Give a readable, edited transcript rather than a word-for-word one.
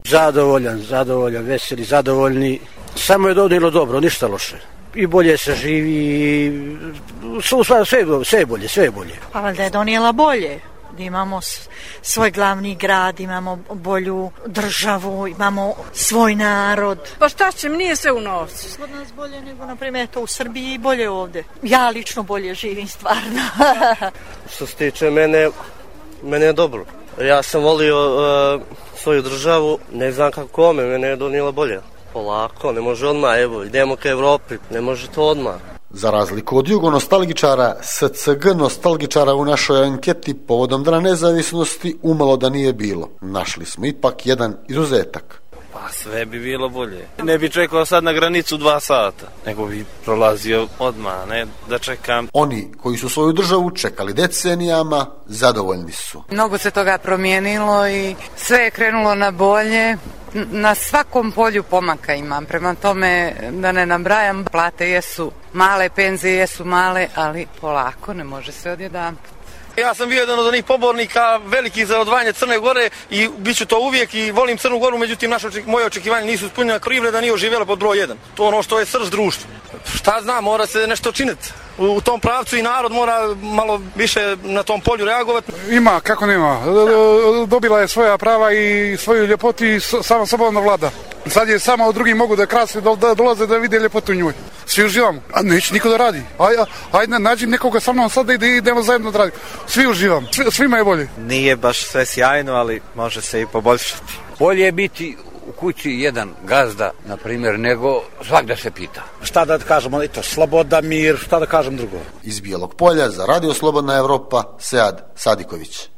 Zadovoljan, veseli, zadovoljni. Samo je donijelo dobro, ništa loše. I bolje se živi, sve je bolje. Pa valjda je donijela bolje. Da imamo svoj glavni grad, imamo bolju državu, imamo svoj narod. Pa šta će, nije sve u novcu. Kod nas bolje nego, na primjer, to u Srbiji i bolje ovdje. Ja lično bolje živim, stvarno. Što se tiče mene je dobro. Ja sam volio svoju državu, ne znam kako kome, mene je donijela bolje. Polako, ne može odmah, evo, idemo ka Evropi, ne može to odmah. Za razliku od jugonostalgičara, SCG nostalgičara u našoj anketi povodom Dana nezavisnosti umalo da nije bilo. Našli smo ipak jedan izuzetak. Pa sve bi bilo bolje. Ne bi čekao sad na granicu 2 sata, nego bi prolazio odmah, ne da čekam. Oni koji su svoju državu čekali decenijama, zadovoljni su. Mnogo se toga promijenilo i sve je krenulo na bolje. Na svakom polju pomaka imam, prema tome da ne nabrajam, plate jesu male, penzije jesu male, ali polako, ne može se odjedanput. Ja sam bio jedan od onih pobornika velikih za odvajanje Crne Gore i bit ću to uvijek i volim Crnu Goru, međutim moje očekivanje nisu ispunjena, privreda nije oživjela pod broj 1. To je ono što je srž društva. Šta znam, mora se nešto činiti u tom pravcu i narod mora malo više na tom polju reagovati. Ima, kako nema. Dobila je svoja prava i svoju ljepotu i sama slobodno vlada. Sad je samo drugi mogu da krase, da dolaze da vide ljepotu u njoj. Svi uživamo, a neće niko da radi. Ajde, nađi nekoga sa mnom sad da idemo zajedno da radimo. Svi uživamo, svima je bolje. Nije baš sve sjajno, ali može se i poboljšati. Bolje je biti u kući jedan gazda, na primjer, nego svak da se pita. Šta da kažemo, sloboda, mir, šta da kažem drugo. Iz Bijelog Polja za Radio Slobodna Evropa, Sead Sadiković.